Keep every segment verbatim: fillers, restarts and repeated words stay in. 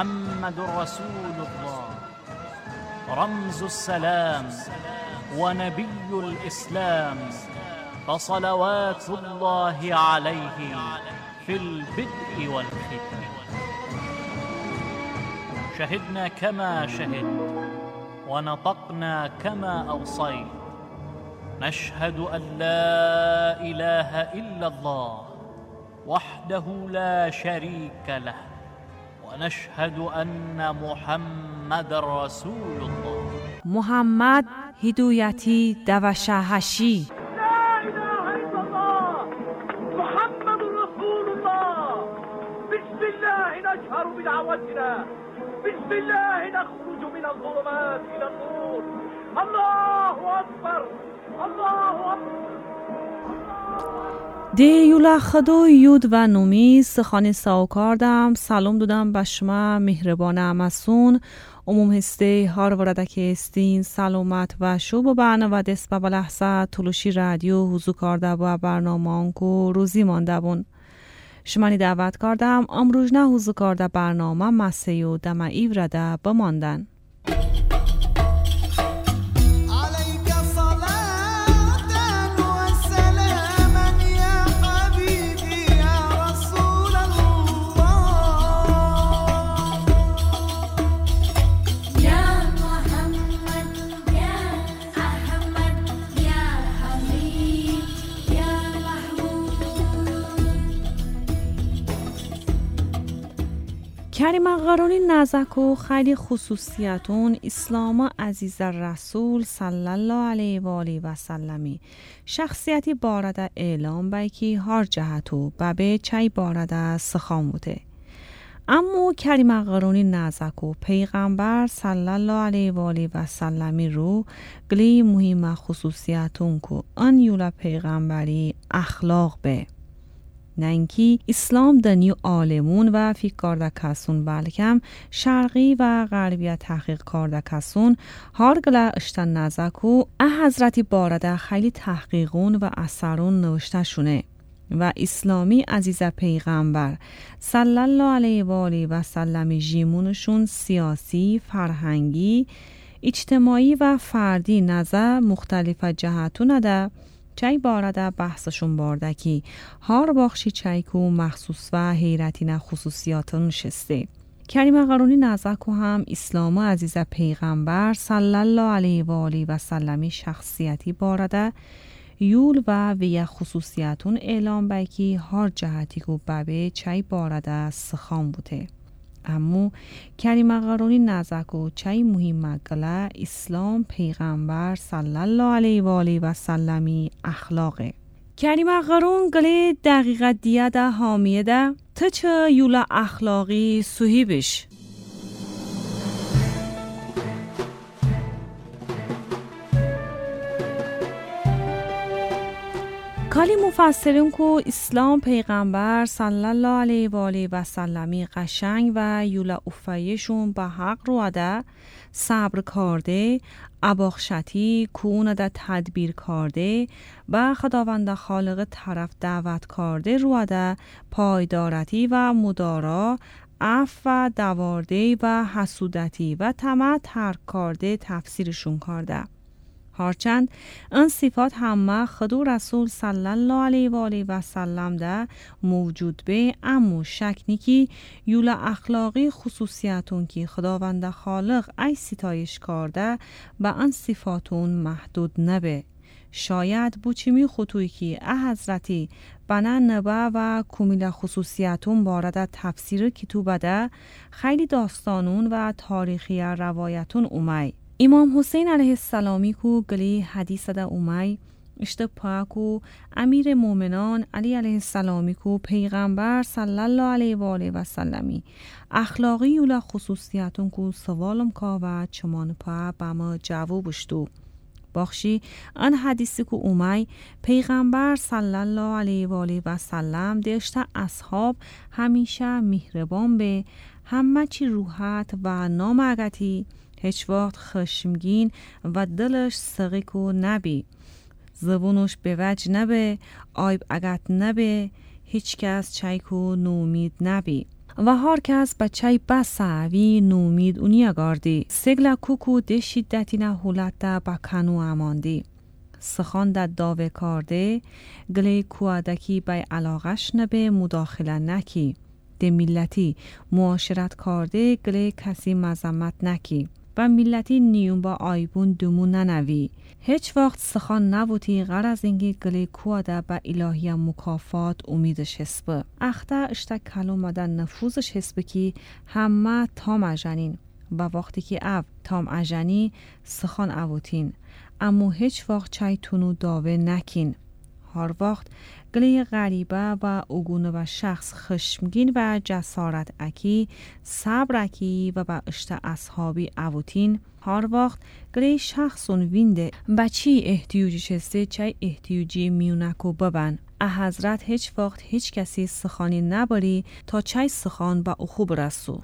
محمد رسول الله رمز السلام ونبي الإسلام، فصلوات الله عليه في البدء والختام. شهدنا كما شهد ونطقنا كما أوصيت، نشهد أن لا إله إلا الله وحده لا شريك له، ونشهد أن محمد رسول الله. محمد هدایتی دوشهشی. لا إله إلا الله محمد رسول الله. بسم الله نجهر بدعوتنا، بسم الله نخرج من الظلمات إلى النور. الله أكبر الله أكبر. دی یولا خدو یود و نومی سخانی ساوکاردم سلام دادم به شما مهربان امسون عموم هسته هار ورده که استین سلامت و شوب بانه و دست به بلحظه تلوشی رادیو حضور کرده و برنامه آنکو روزی مانده بون. شمانی دعوت کردم امروز نه حضور کرده برنامه مسیو دم ایورده بماندن. کریم قرونی نزک و خیلی خصوصیتون اسلام عزیز رسول صلی الله علیه و آله و سلمی شخصیتی بارده اعلام بیکی هر جهتو ببه چای بارده سخام بوده. اما کریم قرونی نزک و پیغمبر صلی الله علیه و آله و سلمی رو گلی مهم خصوصیتون که ان یولا پیغمبری اخلاق به نه اینکه اسلام دنیو عالمون و فکر کرده کسون بلکم شرقی و غربی تحقیق کرده کسون هر گله اشتن نزک و حضرتی بارده خیلی تحقیقون و اثرون نوشته شونه و اسلامی عزیز پیغمبر صلی الله علیه و آله و سلم جیمونشون سیاسی، فرهنگی، اجتماعی و فردی نظر مختلف جهتون ده چای بارده بحثشون بارده که هر بخشی چای کو مخصوص و حیرتی نه خصوصیاتون شسته. کریم قرونی نزکو هم اسلام عزیز پیغمبر صلی الله علیه و آله و سلمی شخصیتی بارده یول و وی خصوصیاتون اعلام بیکی هر جهتی کو بابه چای بارده سخام بوده. اما کریم قرونی نزکو چای مهم گله اسلام پیغمبر صلی الله علیه و آله و سلمی اخلاقه. کریم قرون گله دقیقه دیه ده حامیه ده تا چه یولا اخلاقی صحیبش. کالی مفسرین کو اسلام پیغمبر صلی الله علیه و آله و سلمی قشنگ و یولا افایشون به حق رو ده صبر کرده اباخشتی کون ده تدبیر کرده و خداوند خالق طرف دعوت کرده رو ده پایدارتی و مدارا عفو و دوارده و حسودتی و طمع ترک کرده تفسیرشون کرده. هرچند این صفات همه خود رسول صلی الله علیه و آله و سلم ده موجود به اما شک نیکی یولا اخلاقی خصوصیتون که خداوند خالق ای ستایش کرده به این صفاتون محدود نبه. شاید بوچیمی خطوی که اه حضرتی بنا نبه و کمیل خصوصیتون بارده تفسیر کتوبه ده خیلی داستانون و تاریخی روایتون اومای. امام حسین علیه السلامی کو گلی حدیث ده اومای اشته پاکو امیر مومنان علی علیه السلامی کو پیغمبر صلی الله علیه و آله و سلمی اخلاقی یولا خصوصیتون کو سوالم کا و چمان پا بما جوابش دو بخشی آن حدیثی که اومای پیغمبر صلی الله علیه و آله و سلم داشته اصحاب همیشه مهربان به همه چی روحت و نامگتی هیچ وقت خشمگین و دلش سقیکو نبی زبونش به وجه نبه آیب اگت نبه هیچ کس چایکو نومید نبی و هر کس بچه بسعوی نومید اونیا گاردی سگل کوکو ده شدتی نه هولت ده با کنو اماندی سخان ده داوه کارده گلی کوادکی بای علاقش نبه مداخله نکی ده ملتی معاشرت کارده گلی کسی مزمت نکی و ملتی نیون با آیبون دمو ننوی هیچ وقت سخان نبودی غیر از اینگی گلی کواده با الهی مکافات امیدش حسبه اخته اشتک کلومده نفوذش حسبه که همه تام اجنین و وقتی که او تام اجنی سخان اوتین اما هیچ وقت چای تونو داوه نکین هر وقت گلی غریبه و اگونه و شخص خشمگین و جسارت اکی صبر اکی و با اشت اصحابی اوتین هر وقت گلی شخصون وینده بچی احتیوجی شسته چای احتیوجی میونکو ببن اه حضرت هیچ وقت هیچ کسی سخانی نباری تا چای سخان با اخو برسو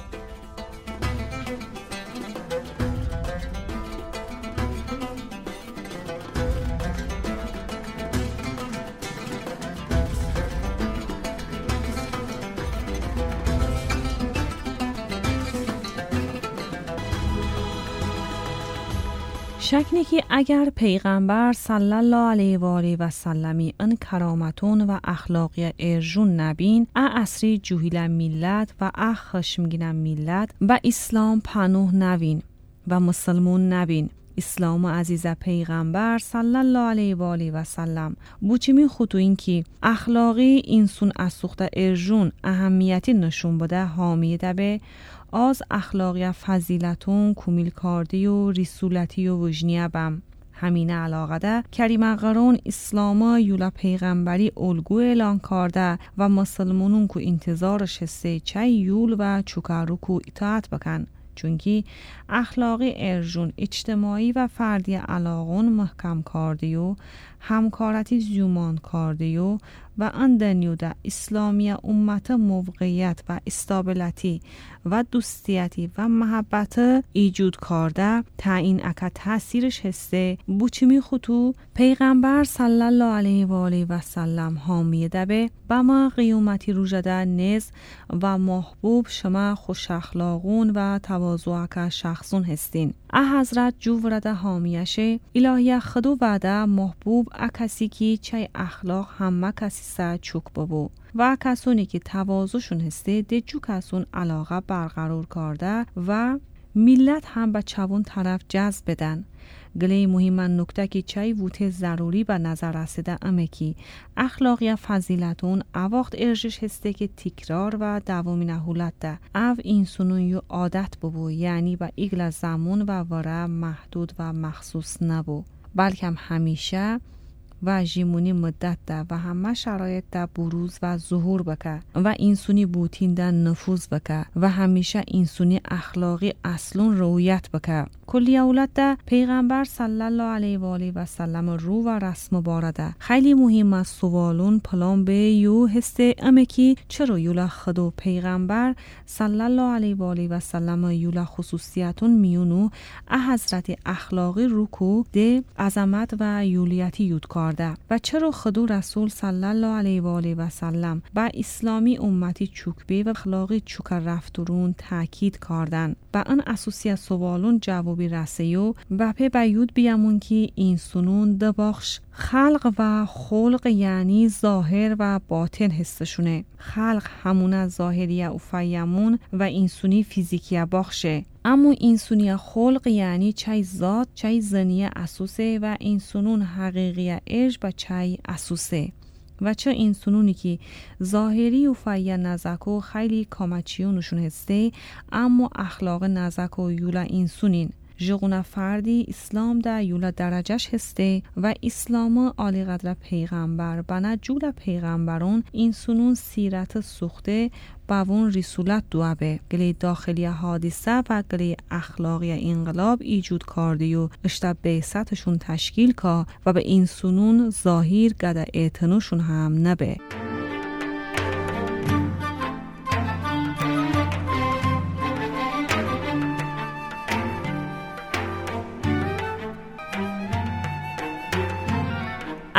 شکنی که اگر پیغمبر صلی الله علیه و آله و سلمی ان کرامتون و اخلاقی ارجون نبین ا اصری جوهیل ملت و ا خشمگین ملت و اسلام پنوه نوین و مسلمون نبین اسلام عزیز پیغمبر صلی الله علیه و آله و سلم بوچمی خطو این که اخلاقی اینسون اسوخته ارجون اهمیتی نشون بده حامی دبه از اخلاقی فضیلتون کمیل کاردی و رسولتی و وجنیه بم همین علاقه ده کریم قرون اسلاما یولا پیغمبری الگو اعلان کرده و مسلمانون کو انتظارش هسته چه یول و چوکارو کو اطاعت بکن چونکی اخلاقی ارجون اجتماعی و فردی علاقون محکم کاردی و همکارتی زیومان کاردی و و اندنیو ده اسلامی امت موقعیت و استابلتی و دوستیتی و محبت ایجود کرده تا این اکا تاثیرش هسته بوچمی خطو پیغمبر صلی الله علیه و آله و سلم حامی دبه با ما قیومتی روژده نز و محبوب شما خوش اخلاقون و تواضع اکا شخصون هستین اه حضرت جو ورده حامیشه الهی خدو وعده محبوب اکسی که چه اخلاق همه کسی سا چوک ببو و کسانی که تواضعشون هسته ده جو کسون علاقه برقرار کرده و ملت هم به چوون طرف جذب بدن گلی مهم نکته که چای ووته ضروری به نظر رسیده امه که اخلاقی فضیلتون اواخت ارجش هسته که تکرار و دوامی نهولت ده او اینسونون یو عادت ببو یعنی با ایگل زمان و وره محدود و مخصوص نبو بلکه هم همیشه و جیمونی مدت ده و همه شرایط ده بروز و ظهور بکه و اینسونی بوتین ده نفوذ بکه و همیشه اینسونی اخلاقی اصلون رویت بکه کلی اولاد ده پیغمبر صلی الله علیه و آله و سلم رو و رسم بارده خیلی مهم است سوالون پلان به یو هسته امه کی چرا یولا خدو پیغمبر صلی الله علیه و آله و سلم یولا خصوصیتون میونو اه حضرت اخلاقی روکو ده عظمت و یولیتی یود کرده و چرا خدو رسول صلی الله علیه و آله و سلم با اسلامی امتی چوکبه و اخلاقی چوک رفترون تاکید کردن با ان اساسی سوالون جواب رسیو و پی بیود بیامون که این سنون ده بخش خلق و خلق یعنی ظاهر و باطن هستشونه خلق همون ظاهریه و فیمون و اینسونی فیزیکیه بخشه اما اینسونی خلق یعنی چای ذات چای زنیه اسوسه و اینسونون حقیقیه اج با چای اسوسه و چه این سنونی که ظاهری و فعی نزکو خیلی کامچیونشون هسته اما اخلاق نزکو یولا این سنین جغونه فردی اسلام ده یولا درجهش هسته و اسلام عالی قدر پیغمبر بنا جول پیغمبرون این سنون سیرت سوخته باون رسولت دوابه گلی داخلی حادثه و گلی اخلاقی انقلاب ایجود کردی و اشتب بیستشون تشکیل که و به این سنون ظاهر گده اعتنوشون هم نبه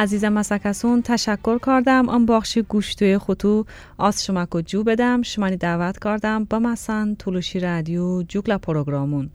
عزیزم مسکسون تشکر کردم آن باخشی گوشتوی خطو از شما که جو بدم شمانی دعوت کردم با مسان تولوشی رادیو جوگلا پروگرامون